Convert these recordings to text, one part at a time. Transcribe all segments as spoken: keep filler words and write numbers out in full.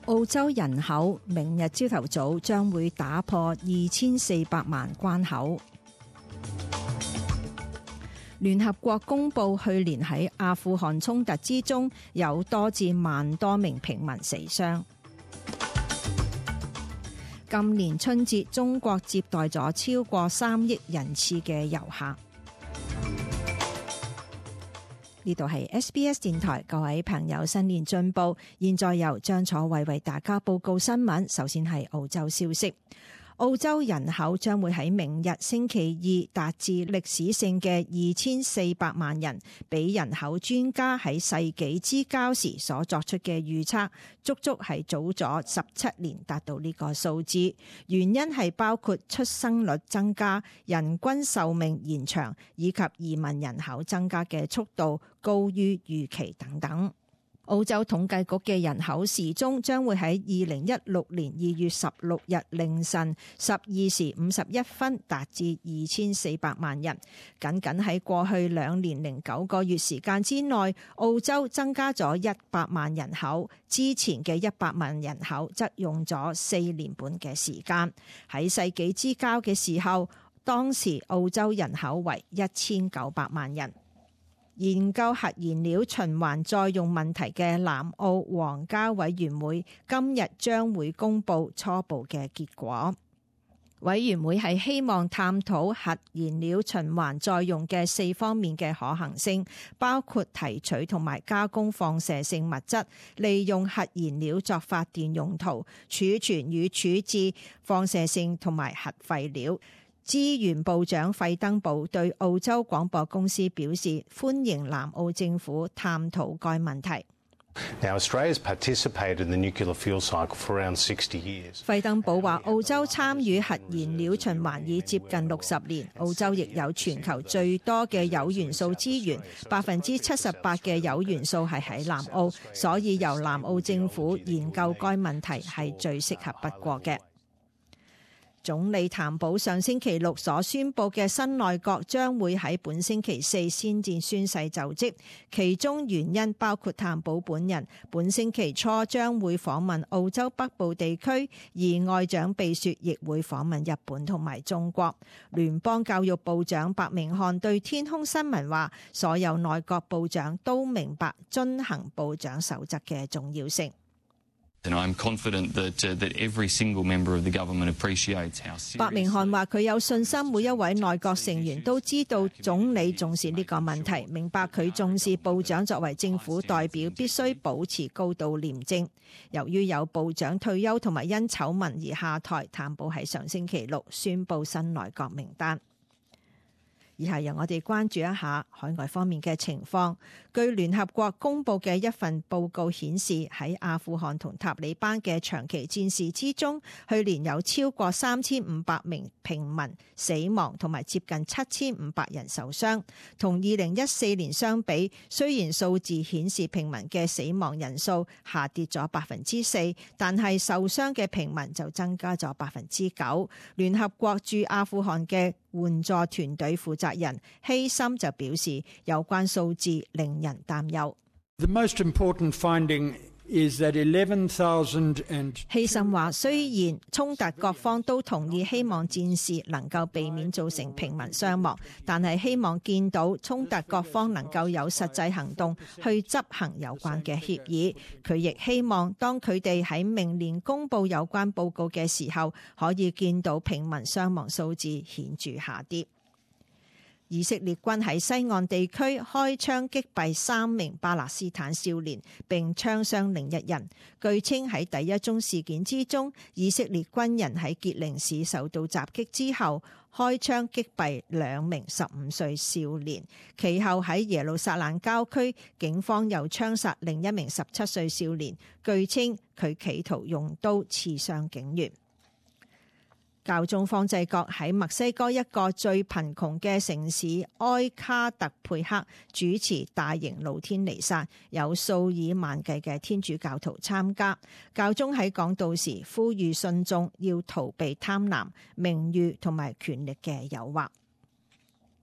澳洲人口明日朝頭早將會打破二千四百萬關口。聯合國公布去年喺阿富汗衝突之中有多至萬多名平民死傷。今年春節中國接待咗超過三億人次嘅遊客。呢度係 S B S 電台，各位朋友新年進步。現在由張楚慧為大家報告新聞。首先係澳洲消息。澳洲人口將會喺明日星期二達至歷史性嘅二千四百萬人，比人口專家喺世紀之交時所作出嘅預測，足足係早咗十七年達到呢個數字。原因係包括出生率增加、人均壽命延長以及移民人口增加嘅速度高於預期等等。澳洲統計局嘅人口時鐘將會喺二零一六年二月十六日凌晨十二時五十一分達至二千四百萬人。僅僅喺過去兩年零九個月時間之內，澳洲增加咗一百萬人口，之前嘅一百萬人口則用咗四年半嘅時間。喺世紀之交嘅時候，當時澳洲人口為一千九百萬人。研究核燃料循環再用問題嘅南澳皇家委員會今日將會公布初步嘅結果。委員會係希望探討核燃料循環再用嘅四方面嘅可行性，包括提取同埋加工放射性物質，利用核燃料作發電用途，儲存與處置放射性同埋核廢料。資源部長費登堡對澳洲廣播公司表示，歡迎南澳政府探討該問題。 Now, Australia's participated in the nuclear fuel cycle for around sixty years. 費登堡話，澳洲參與核燃料循環已接近六十年，澳洲亦有全球最多嘅鈾元素資源，百分之七十八嘅鈾元素係喺南澳，所以由南澳政府研究該問題係最適合不過嘅。總理譚寶上星期六所宣布嘅新內閣將會喺本星期四先至宣誓就職，其中原因包括譚寶本人本星期初將會訪問澳洲北部地區，而外長貝雪亦會訪問日本同埋中國。聯邦教育部長白明翰對天空新聞話，所有內閣部長都明白遵行部長守則嘅重要性。白明翰話佢有信心每一位內閣成員都知道總理重視呢個問題，明白佢重視部長作為政府代表必須保持高度廉政。由於有部長退休同埋因醜聞而下台，譚寶喺上星期六宣布新內閣名單。以下由我哋關注一下海外方面嘅情況。據聯合國公布嘅一份報告顯示，喺阿富汗同塔利班嘅長期戰事之中，去年有超過三千五百名平民死亡，同埋接近七千五百人受傷。同二零一四年相比，雖然數字顯示平民嘅死亡人數下跌咗百分之四，但係受傷嘅平民就增加咗百分之九。聯合國駐阿富汗嘅援助團隊負責人希森就表示，有關數字令人擔憂。 The most important finding is that eleven thousand and 希森話，雖然衝突各方都同意希望戰事能夠避免造成平民傷亡，但係希望見到衝突各方能夠有實際行動去執行有關嘅協議。佢亦希望當佢哋喺明年公布有關報告嘅時候，可以見到平民傷亡數字顯著下跌。以色列軍喺西岸地區開槍擊斃三名巴勒斯坦少年，並槍傷另一人。據稱喺第一宗事件之中，以色列軍人喺傑寧市受到襲擊之後，開槍擊斃兩名十五歲少年。其後喺耶路撒冷郊區，警方又槍殺另一名十七歲少年，據稱佢企圖用刀刺傷警員。教宗方濟各喺墨西哥一個最貧窮嘅城市埃卡特佩克主持大型露天彌撒，有數以萬計嘅天主教徒參加。教宗喺講道時呼籲信眾要逃避貪婪、名譽同埋權力嘅誘惑。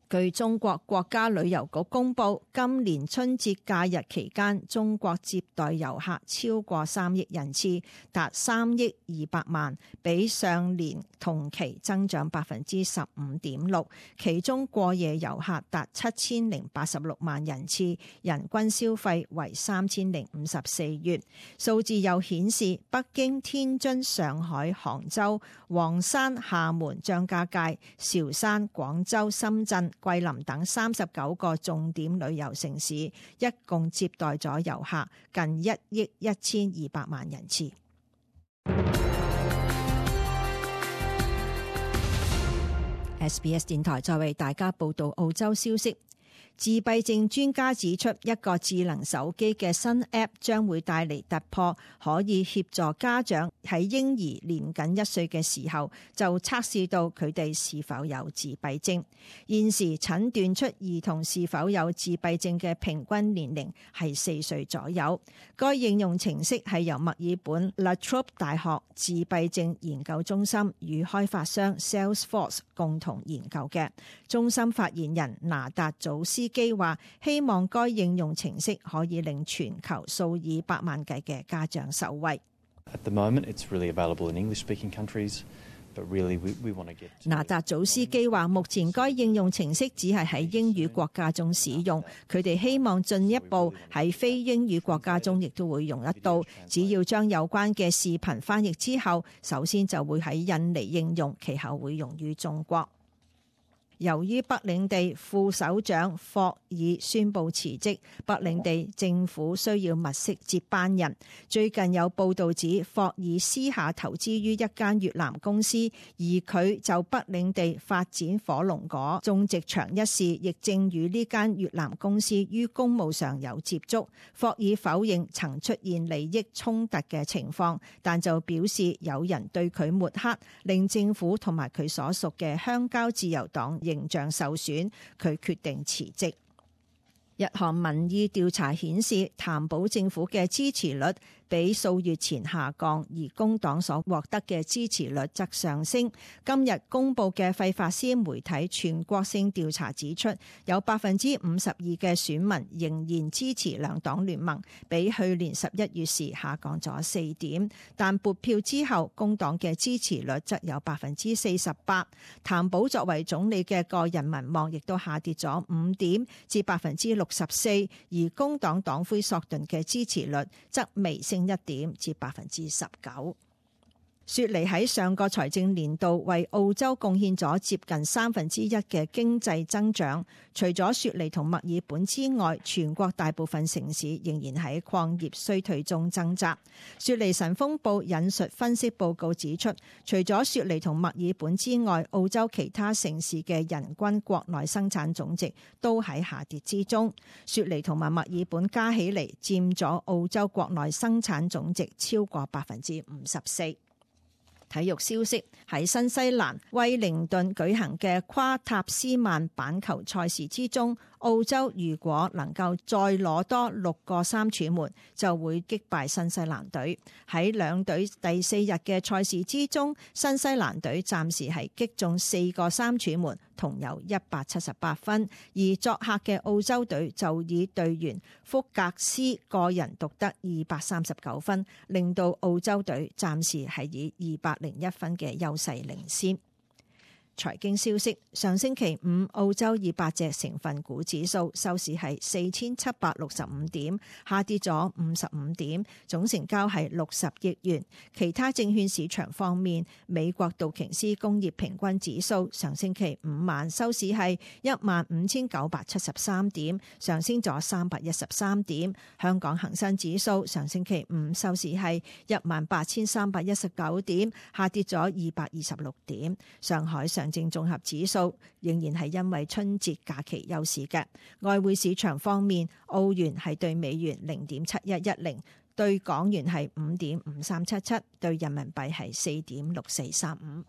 據中國國家旅遊局公佈，今年春節假日期間，中國接待遊客超過三億人次，達三億二百萬，比上年同期增長百分之十五點六。其中過夜遊客達七千零八十六萬人次，人均消費為三千零五十四元。數字又顯示，北京、天津、上海、杭州、黃山、廈門、張家界、韶山、廣州、深圳、桂林等三十九個重點旅遊城市，一共接待咗遊客近一億一千二百萬人次。S B S 電台再為大家報道澳洲消息。自閉症專家指出，一個智能手機嘅新 App 將會帶嚟突破，可以協助家長喺嬰兒年僅一歲嘅時候就測試到佢哋是否有自閉症。現時診斷出兒童是否有自閉症嘅平均年齡係四歲左右。該應用程式係由墨爾本 La Trobe 大學自閉症研究中心與開發商 Salesforce 共同研究嘅。中心發言人拿達祖斯基話，希望該應用程式可以令全球數以百萬計嘅家長受惠。 At the moment, it's really available in English-speaking countries, but really we, we want to get. 拿達祖斯基話，目前該應用程式只係喺英語國家中使用，佢哋希望進一步喺非英語國家中亦都會用得到。只要將有關嘅視頻翻譯之後，首先就會喺印尼應用，其後會用於中國。由於北領地副首長霍爾宣布辭職，北領地政府需要物色接班人。最近有報道指，霍爾私下投資於一間越南公司，而佢就北領地發展火龍果種植場一事，亦正與呢間越南公司於公務上有接觸。霍爾否認曾出現利益衝突嘅情況，但就表示有人對佢抹黑，令政府同埋佢所屬嘅鄉郊自由黨形象受損，佢決定辭職。日韓民意調查顯示，譚寶政府嘅支持率比數月前下降，而工黨所獲得嘅支持率則上升。今日公布嘅費法斯媒體全國性調查指出，有百分之五十二嘅選民仍然支持兩黨聯盟，比去年十一月時下降咗四點。但撥票之後，工黨嘅支持率則有百分之四十八。譚寶作為總理嘅個人民望亦都下跌咗五點至百分之六十四，而工黨黨魁索頓嘅支持率則微升一點至百分之十九。雪梨喺上個財政年度為澳洲貢獻咗接近三分之一嘅經濟增長。除咗雪梨同墨爾本之外，全國大部分城市仍然喺礦業衰退中掙扎。雪梨晨鋒報引述分析報告指出，除咗雪梨同墨爾本之外，澳洲其他城市嘅人均國內生產總值都喺下跌之中。雪梨同埋墨爾本加起嚟佔咗澳洲國內生產總值超過百分之五十四。體育消息，喺新西蘭威靈頓舉行嘅跨塔斯曼板球賽事之中，澳洲如果能夠再攞多六個三柱門，就會擊敗新西蘭隊。喺兩隊第四日嘅賽事之中，新西蘭隊暫時係擊中四個三柱門，同有一百七十八分，而作客嘅澳洲隊就以隊員福格斯個人獨得二百三十九分，令到澳洲隊暫時係以二百零一分嘅優勢領先。財經消息，上星期五澳洲二百隻成分股指數收市係四千七百六十五點，下跌咗五十五點，總成交係六十億元。其他證券市場方面，美國道瓊斯工業平均指數上星期五晚收市係一萬五千九百七十三點，上升咗三百一十三點。香港恒生指數上星期五收市係一萬八千三百一十九點，下跌咗二百二十六點。上海上上證綜合指數仍然係因為春節假期休市嘅。外匯市場方面，澳元係對美元零點七一一零，對港元係五點五三七七，對人民幣係四點六四三五。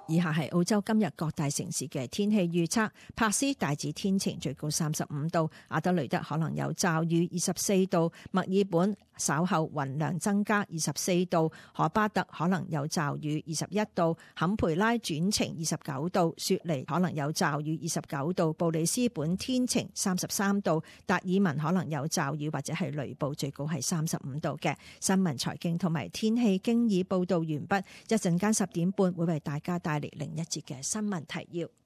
以下係澳洲今日各大城市嘅天氣預測：珀斯大致天晴，最高三十五度；阿德雷德可能有驟雨，二十四度；墨爾本稍後雲量增加，二十四度；荷巴特可能有驟雨，二十一度；坎培拉轉晴，二十九度；雪梨可能有驟雨，二十九度；布里斯本天晴，三十三度；達爾文可能有驟雨或者係雷暴，最高係三十五度嘅。新聞、財經同埋天氣經已報道完畢，一陣間十點半會為大家帶嚟另一節嘅新聞提要。